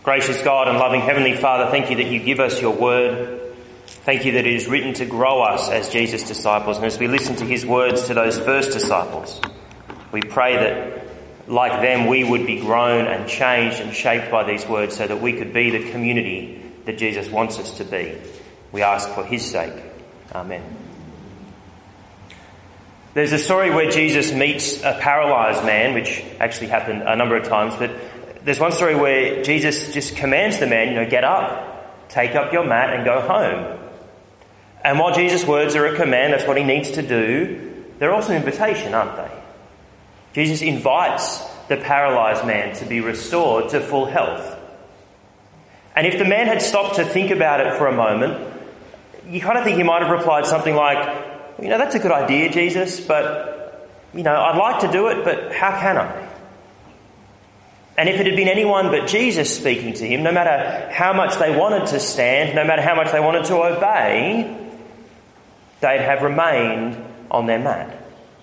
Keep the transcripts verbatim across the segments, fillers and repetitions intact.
Gracious God and loving Heavenly Father, thank you that you give us your word. Thank you that it is written to grow us as Jesus' disciples. And as we listen to his words to those first disciples, we pray that, like them, we would be grown and changed and shaped by these words so that we could be the community that Jesus wants us to be. We ask for his sake. Amen. There's a story where Jesus meets a paralysed man, which actually happened a number of times, but there's one story where Jesus just commands the man, you know, get up, take up your mat and go home. And while Jesus' words are a command, that's what he needs to do, they're also an invitation, aren't they? Jesus invites the paralysed man to be restored to full health. And if the man had stopped to think about it for a moment, you kind of think he might have replied something like, you know, that's a good idea, Jesus, but, you know, I'd like to do it, but how can I? And if it had been anyone but Jesus speaking to him, no matter how much they wanted to stand, no matter how much they wanted to obey, they'd have remained on their mat.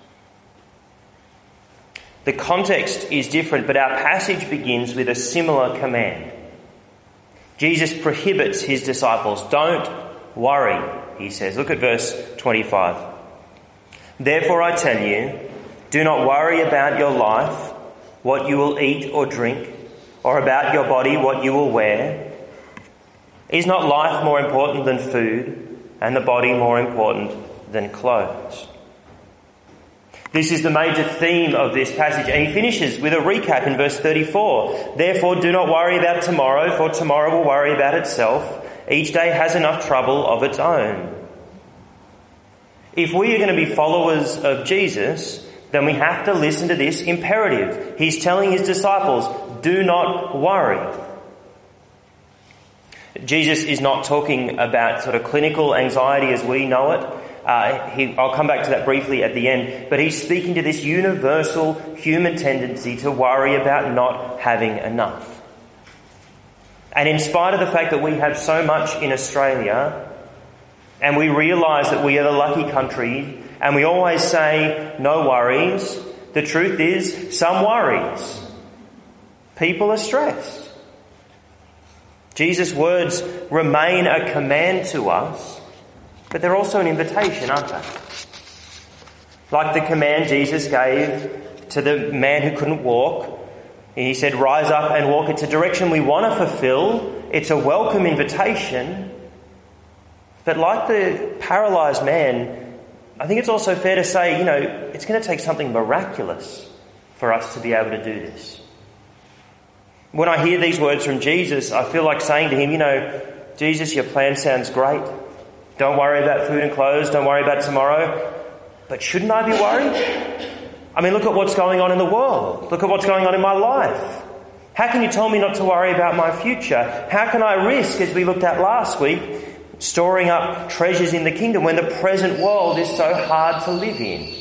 The context is different, but our passage begins with a similar command. Jesus prohibits his disciples. Don't worry, he says. Look at verse twenty-five. Therefore I tell you, do not worry about your life, what you will eat or drink, or about your body, what you will wear. Is not life more important than food, and the body more important than clothes? This is the major theme of this passage, and he finishes with a recap in verse thirty-four. Therefore do not worry about tomorrow, for tomorrow will worry about itself. Each day has enough trouble of its own. If we are going to be followers of Jesus, then we have to listen to this imperative. He's telling his disciples, do not worry. Jesus is not talking about sort of clinical anxiety as we know it. Uh, he, I'll come back to that briefly at the end. But he's speaking to this universal human tendency to worry about not having enough. And in spite of the fact that we have so much in Australia, and we realise that we are the lucky country, and we always say, no worries, the truth is, some worries. People are stressed. Jesus' words remain a command to us, but they're also an invitation, aren't they? Like the command Jesus gave to the man who couldn't walk. He said, rise up and walk. It's a direction we want to fulfill. It's a welcome invitation. But like the paralysed man, I think it's also fair to say, you know, it's going to take something miraculous for us to be able to do this. When I hear these words from Jesus, I feel like saying to him, you know, Jesus, your plan sounds great. Don't worry about food and clothes. Don't worry about tomorrow. But shouldn't I be worried? I mean, look at what's going on in the world. Look at what's going on in my life. How can you tell me not to worry about my future? How can I risk, as we looked at last week, storing up treasures in the kingdom when the present world is so hard to live in?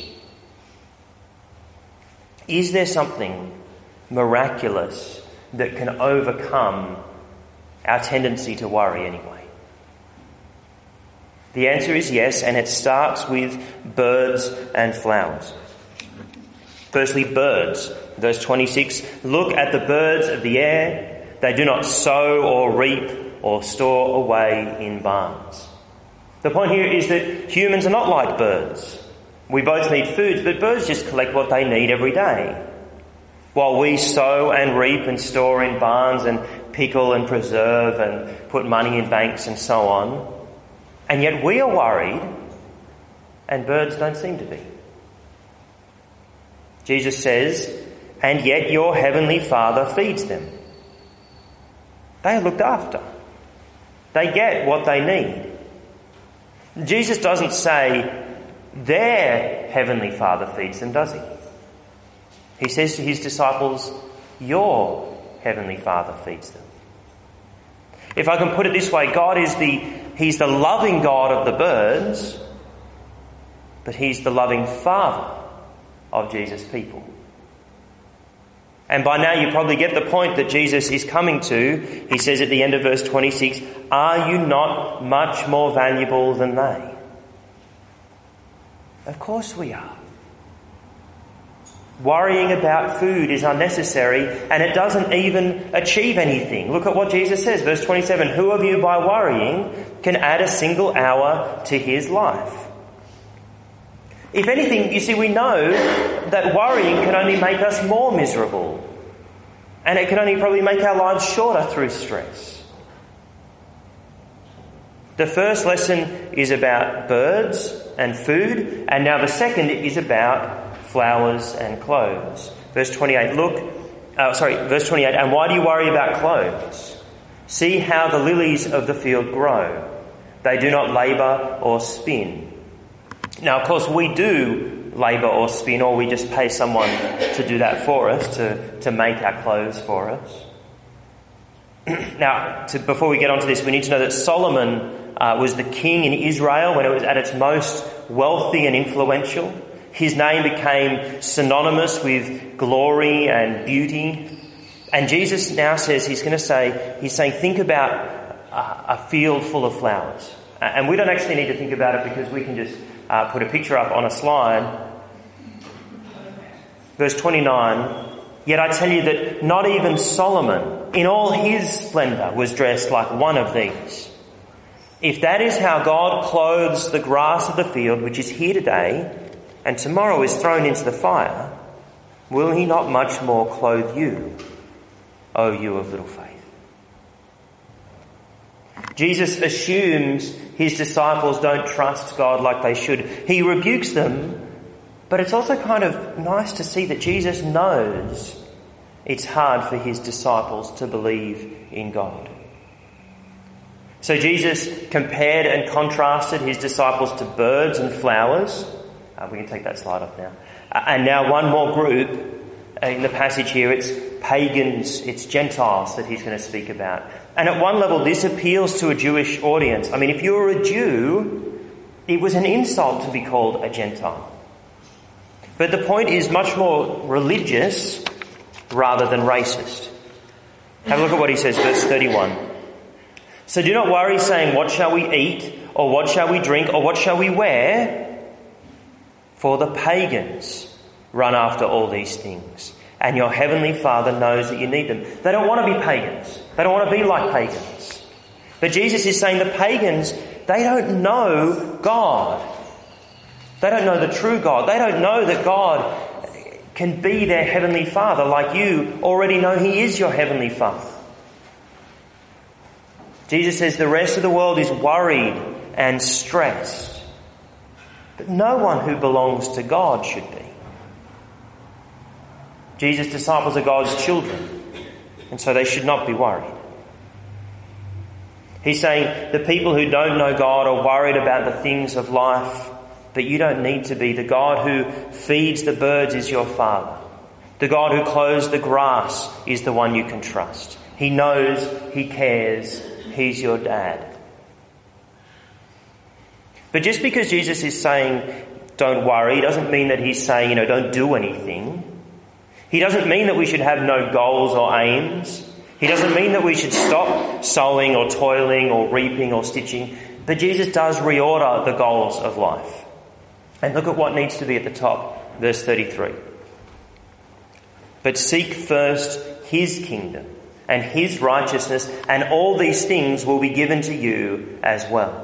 Is there something miraculous that can overcome our tendency to worry anyway? The answer is yes, and it starts with birds and flowers. Firstly, birds. Verse twenty-six, look at the birds of the air. They do not sow or reap or store away in barns. The point here is that humans are not like birds. We both need food, but birds just collect what they need every day. While we sow and reap and store in barns and pickle and preserve and put money in banks and so on. And yet we are worried, and birds don't seem to be. Jesus says, and yet your heavenly Father feeds them. They are looked after. They get what they need. Jesus doesn't say their heavenly Father feeds them, does he? He says to his disciples, your heavenly Father feeds them. If I can put it this way, God is the, he's the loving God of the birds, but he's the loving Father of Jesus' people. And by now you probably get the point that Jesus is coming to. He says at the end of verse twenty-six, are you not much more valuable than they? Of course we are. Worrying about food is unnecessary, and it doesn't even achieve anything. Look at what Jesus says, verse twenty-seven, who of you by worrying can add a single hour to his life? If anything, you see, we know that worrying can only make us more miserable, and it can only probably make our lives shorter through stress. The first lesson is about birds and food, and now the second is about flowers and clothes. Verse twenty-eight, look, uh, sorry, verse twenty-eight, and why do you worry about clothes? See how the lilies of the field grow. They do not labour or spin. Now, of course, we do labour or spin, or we just pay someone to do that for us, to, to make our clothes for us. Now, to, before we get onto this, we need to know that Solomon uh, was the king in Israel when it was at its most wealthy and influential. His name became synonymous with glory and beauty. And Jesus now says, he's going to say, he's saying, think about a, a field full of flowers. And we don't actually need to think about it because we can just uh, put a picture up on a slide. Verse twenty-nine, yet I tell you that not even Solomon in all his splendour was dressed like one of these. If that is how God clothes the grass of the field, which is here today, and tomorrow is thrown into the fire, will he not much more clothe you, O you of little faith? Jesus assumes his disciples don't trust God like they should. He rebukes them, but it's also kind of nice to see that Jesus knows it's hard for his disciples to believe in God. So Jesus compared and contrasted his disciples to birds and flowers. Uh, we can take that slide off now. Uh, and now one more group in the passage here, it's pagans, it's Gentiles that he's going to speak about. And at one level, this appeals to a Jewish audience. I mean, if you were a Jew, it was an insult to be called a Gentile. But the point is much more religious rather than racist. Have a look at what he says, verse thirty-one. So do not worry, saying, what shall we eat, or what shall we drink, or what shall we wear? For the pagans run after all these things, and your heavenly Father knows that you need them. They don't want to be pagans. They don't want to be like pagans. But Jesus is saying the pagans, they don't know God. They don't know the true God. They don't know that God can be their heavenly Father like you already know he is your heavenly Father. Jesus says the rest of the world is worried and stressed. But no one who belongs to God should be. Jesus' disciples are God's children, and so they should not be worried. He's saying the people who don't know God are worried about the things of life, but you don't need to be. The God who feeds the birds is your Father. The God who clothes the grass is the one you can trust. He knows, he cares, he's your dad. But just because Jesus is saying don't worry doesn't mean that he's saying, you know, don't do anything. He doesn't mean that we should have no goals or aims. He doesn't mean that we should stop sowing or toiling or reaping or stitching. But Jesus does reorder the goals of life. And look at what needs to be at the top, verse thirty-three. But seek first his kingdom and his righteousness, and all these things will be given to you as well.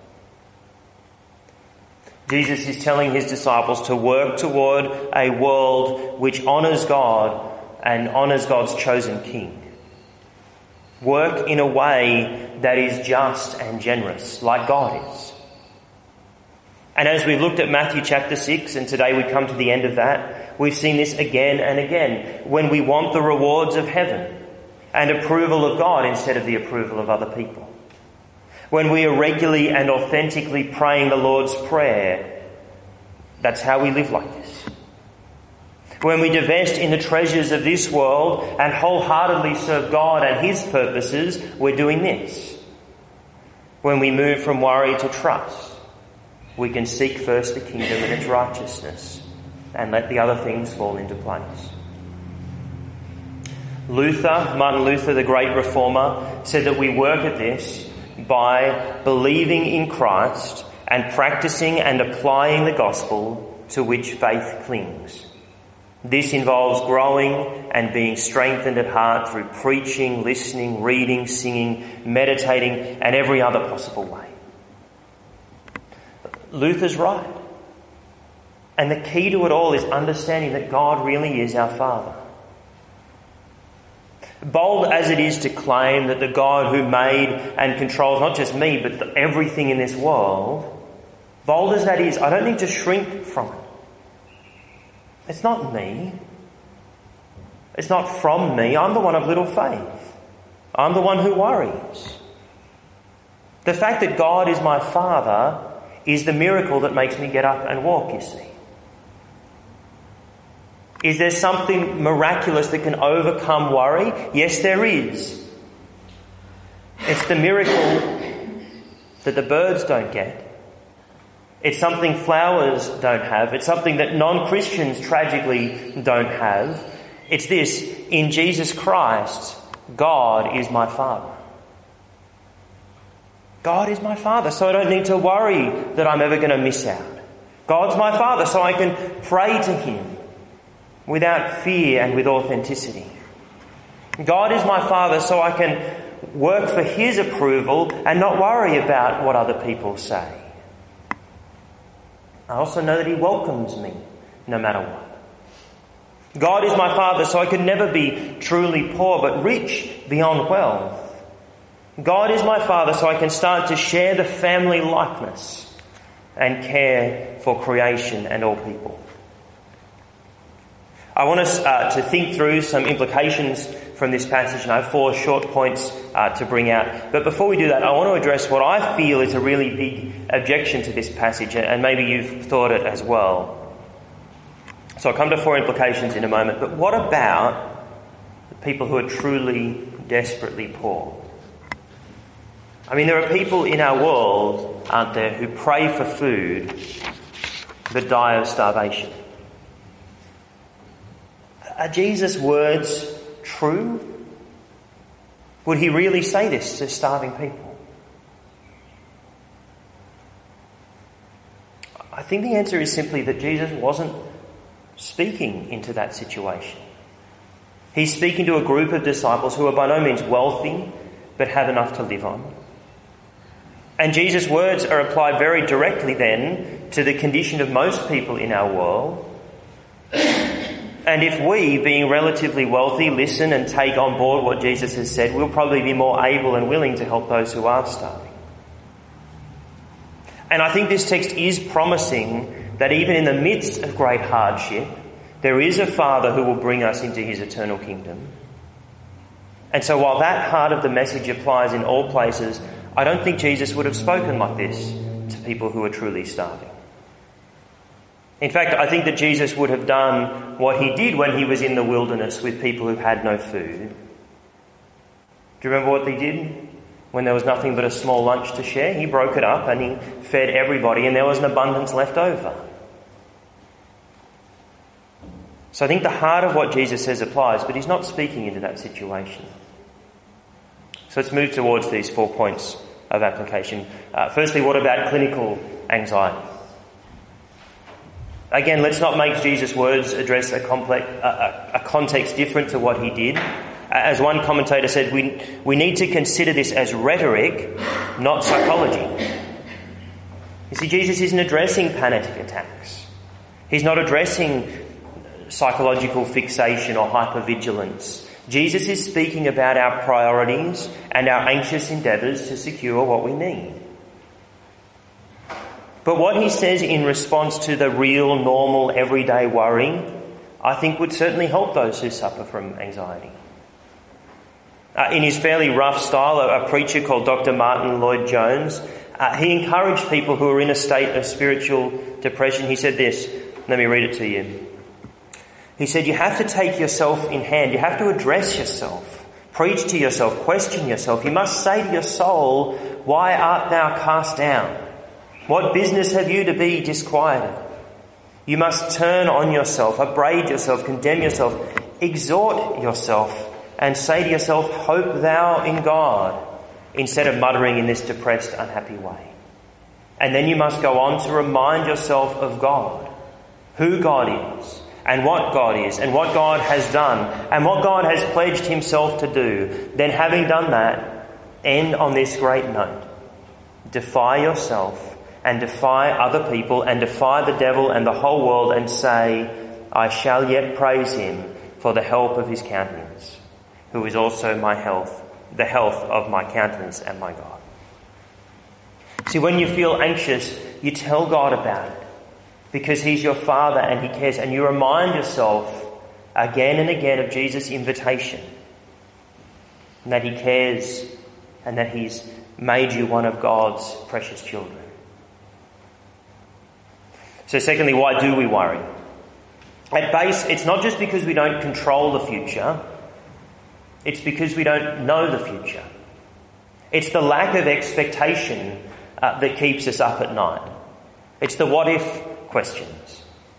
Jesus is telling his disciples to work toward a world which honours God and honours God's chosen king. Work in a way that is just and generous, like God is. And as we've looked at Matthew chapter six, and today we come to the end of that, we've seen this again and again. When we want the rewards of heaven and approval of God instead of the approval of other people. When we are regularly and authentically praying the Lord's Prayer, that's how we live like this. When we divest in the treasures of this world and wholeheartedly serve God and his purposes, we're doing this. When we move from worry to trust, we can seek first the kingdom and its righteousness and let the other things fall into place. Luther, Martin Luther, the great reformer, said that we work at this by believing in Christ and practicing and applying the gospel to which faith clings. This involves growing and being strengthened at heart through preaching, listening, reading, singing, meditating, and every other possible way. Luther's right. And the key to it all is understanding that God really is our Father. Bold as it is to claim that the God who made and controls not just me, but the, everything in this world, bold as that is, I don't need to shrink from it. It's not me. It's not from me. I'm the one of little faith. I'm the one who worries. The fact that God is my Father is the miracle that makes me get up and walk, you see. Is there something miraculous that can overcome worry? Yes, there is. It's the miracle that the birds don't get. It's something flowers don't have. It's something that non-Christians tragically don't have. It's this: in Jesus Christ, God is my Father. God is my Father, so I don't need to worry that I'm ever going to miss out. God's my Father, so I can pray to Him without fear and with authenticity. God is my Father, so I can work for His approval and not worry about what other people say. I also know that He welcomes me no matter what. God is my Father, so I can never be truly poor but rich beyond wealth. God is my Father, so I can start to share the family likeness and care for creation and all people. I want us uh, to think through some implications from this passage, and I have four short points uh, to bring out. But before we do that, I want to address what I feel is a really big objection to this passage, and maybe you've thought it as well. So I'll come to four implications in a moment. But what about the people who are truly, desperately poor? I mean, there are people in our world, aren't there, who pray for food but die of starvation. Are Jesus' words true? Would He really say this to starving people? I think the answer is simply that Jesus wasn't speaking into that situation. He's speaking to a group of disciples who are by no means wealthy, but have enough to live on. And Jesus' words are applied very directly then to the condition of most people in our world. And if we, being relatively wealthy, listen and take on board what Jesus has said, we'll probably be more able and willing to help those who are starving. And I think this text is promising that even in the midst of great hardship, there is a Father who will bring us into His eternal kingdom. And so while that heart of the message applies in all places, I don't think Jesus would have spoken like this to people who are truly starving. In fact, I think that Jesus would have done what He did when He was in the wilderness with people who had no food. Do you remember what He did when there was nothing but a small lunch to share? He broke it up and He fed everybody, and there was an abundance left over. So I think the heart of what Jesus says applies, but He's not speaking into that situation. So let's move towards these four points of application. Uh, firstly, what about clinical anxiety? Again, let's not make Jesus' words address a complex, a, a, a context different to what He did. As one commentator said, we, we need to consider this as rhetoric, not psychology. You see, Jesus isn't addressing panic attacks. He's not addressing psychological fixation or hypervigilance. Jesus is speaking about our priorities and our anxious endeavours to secure what we need. But what He says in response to the real, normal, everyday worry, I think would certainly help those who suffer from anxiety. Uh, in his fairly rough style, a, a preacher called Doctor Martin Lloyd-Jones, uh, he encouraged people who are in a state of spiritual depression. He said this, let me read it to you. He said, you have to take yourself in hand. You have to address yourself, preach to yourself, question yourself. You must say to your soul, why art thou cast down? What business have you to be disquieted? You must turn on yourself, upbraid yourself, condemn yourself, exhort yourself, and say to yourself, hope thou in God, instead of muttering in this depressed, unhappy way. And then you must go on to remind yourself of God, who God is, and what God is and what God has done and what God has pledged himself to do, then having done that, end on this great note. Defy yourself and defy other people and defy the devil and the whole world and say, I shall yet praise him for the help of his countenance, who is also my health, the health of my countenance and my God. See, when you feel anxious, you tell God about it because he's your Father and he cares, and you remind yourself again and again of Jesus' invitation and that he cares and that he's made you one of God's precious children. So secondly, why do we worry? At base, it's not just because we don't control the future, it's because we don't know the future. It's the lack of expectation uh, that keeps us up at night. It's the what if questions.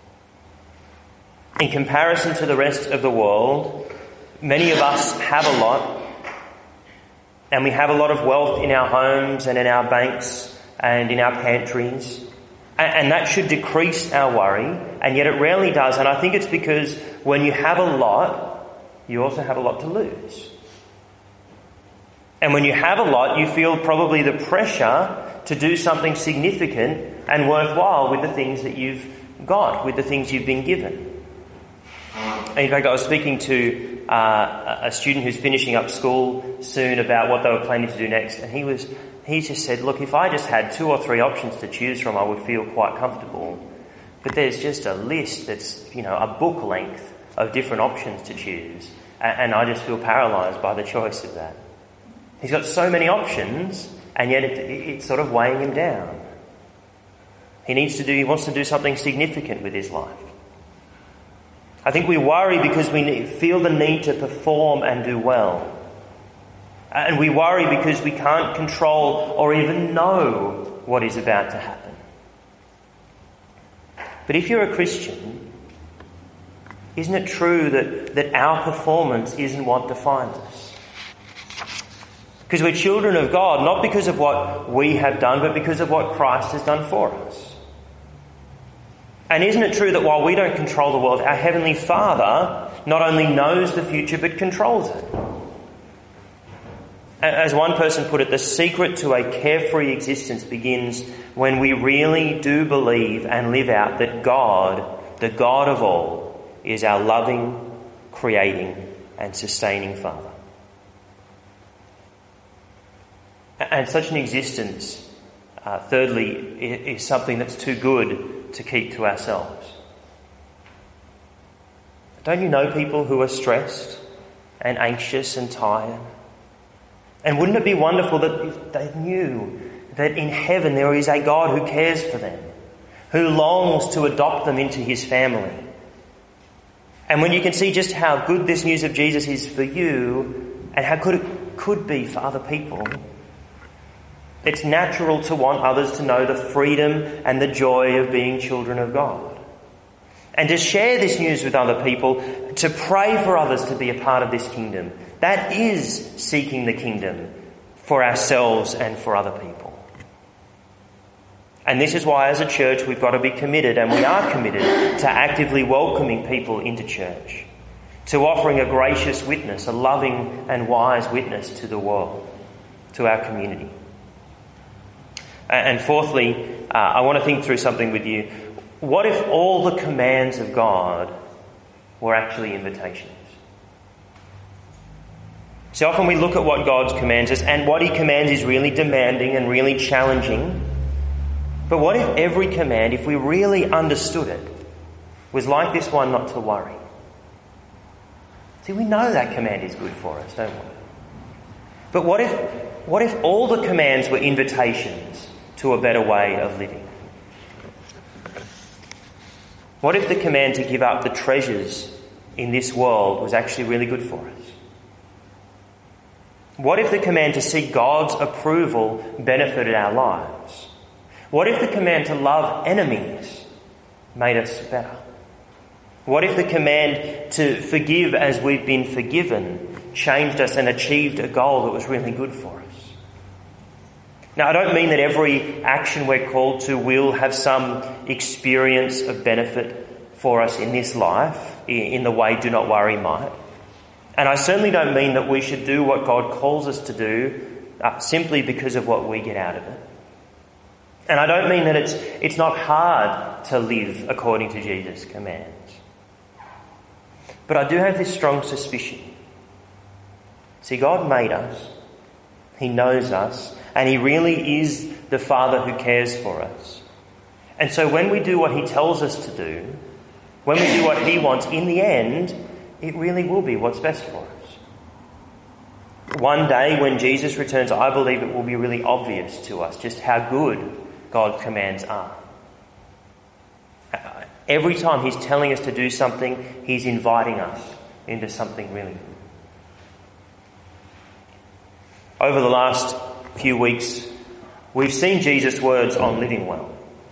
In comparison to the rest of the world, many of us have a lot, and we have a lot of wealth in our homes and in our banks and in our pantries. And that should decrease our worry, and yet it rarely does. And I think it's because when you have a lot, you also have a lot to lose. And when you have a lot, you feel probably the pressure to do something significant and worthwhile with the things that you've got, with the things you've been given. And in fact, I was speaking to uh, a student who's finishing up school soon about what they were planning to do next, and he was he just said, look, if I just had two or three options to choose from, I would feel quite comfortable. But there's just a list that's, you know, a book length of different options to choose, and I just feel paralysed by the choice of that. He's got so many options, and yet it, it's sort of weighing him down. He needs to do, he wants to do something significant with his life. I think we worry because we feel the need to perform and do well. And we worry because we can't control or even know what is about to happen. But if you're a Christian, isn't it true that, that our performance isn't what defines us? Because we're children of God, not because of what we have done, but because of what Christ has done for us. And isn't it true that while we don't control the world, our Heavenly Father not only knows the future, but controls it? As one person put it, the secret to a carefree existence begins when we really do believe and live out that God, the God of all, is our loving, creating and sustaining Father. And such an existence, uh, thirdly, is something that's too good to keep to ourselves. Don't you know people who are stressed and anxious and tired? And wouldn't it be wonderful that if they knew that in heaven there is a God who cares for them, who longs to adopt them into his family? And when you can see just how good this news of Jesus is for you and how good it could be for other people, it's natural to want others to know the freedom and the joy of being children of God. And to share this news with other people, to pray for others to be a part of this kingdom. That is seeking the kingdom for ourselves and for other people. And this is why as a church we've got to be committed, and we are committed, to actively welcoming people into church, to offering a gracious witness, a loving and wise witness to the world, to our community. And fourthly, uh, I want to think through something with you. What if all the commands of God were actually invitations? So often we look at what God commands us, and what he commands is really demanding and really challenging. But what if every command, if we really understood it, was like this one, not to worry? See, we know that command is good for us, don't we? But what if, what if all the commands were invitations to a better way of living? What if the command to give up the treasures in this world was actually really good for us? What if the command to seek God's approval benefited our lives? What if the command to love enemies made us better? What if the command to forgive as we've been forgiven changed us and achieved a goal that was really good for us? Now, I don't mean that every action we're called to will have some experience of benefit for us in this life in the way do not worry might. And I certainly don't mean that we should do what God calls us to do uh, simply because of what we get out of it. And I don't mean that it's it's not hard to live according to Jesus' commands. But I do have this strong suspicion. See, God made us. He knows us. And he really is the Father who cares for us. And so when we do what he tells us to do, when we do what he wants, in the end, it really will be what's best for us. One day when Jesus returns, I believe it will be really obvious to us just how good God's commands are. Every time he's telling us to do something, he's inviting us into something really good. Over the last few weeks, we've seen Jesus' words on living well.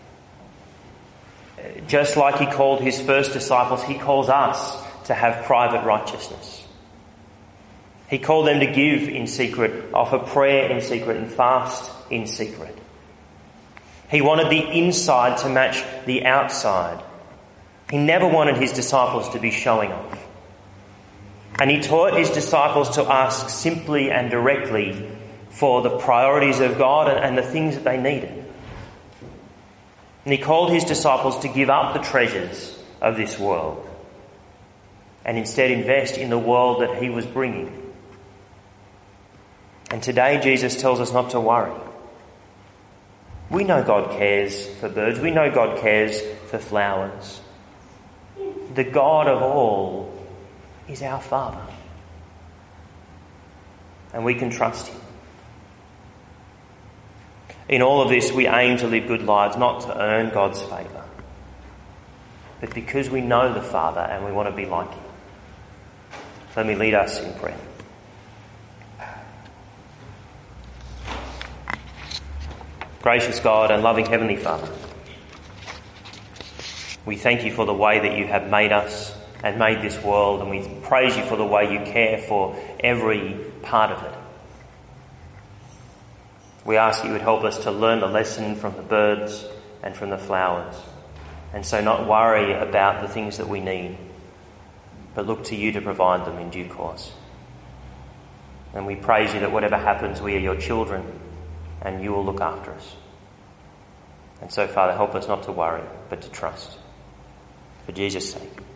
Just like he called his first disciples, he calls us to have private righteousness. He called them to give in secret, offer prayer in secret, and fast in secret. He wanted the inside to match the outside. He never wanted his disciples to be showing off. And he taught his disciples to ask simply and directly for the priorities of God and the things that they needed. And he called his disciples to give up the treasures of this world and instead invest in the world that he was bringing. And today Jesus tells us not to worry. We know God cares for birds. We know God cares for flowers. The God of all is our Father. And we can trust him. In all of this, we aim to live good lives, not to earn God's favour, but because we know the Father and we want to be like him. Let me lead us in prayer. Gracious God and loving Heavenly Father, we thank you for the way that you have made us and made this world, and we praise you for the way you care for every part of it. We ask that you would help us to learn the lesson from the birds and from the flowers, and so not worry about the things that we need, but look to you to provide them in due course. And we praise you that whatever happens, we are your children, and you will look after us. And so, Father, help us not to worry, but to trust. For Jesus' sake.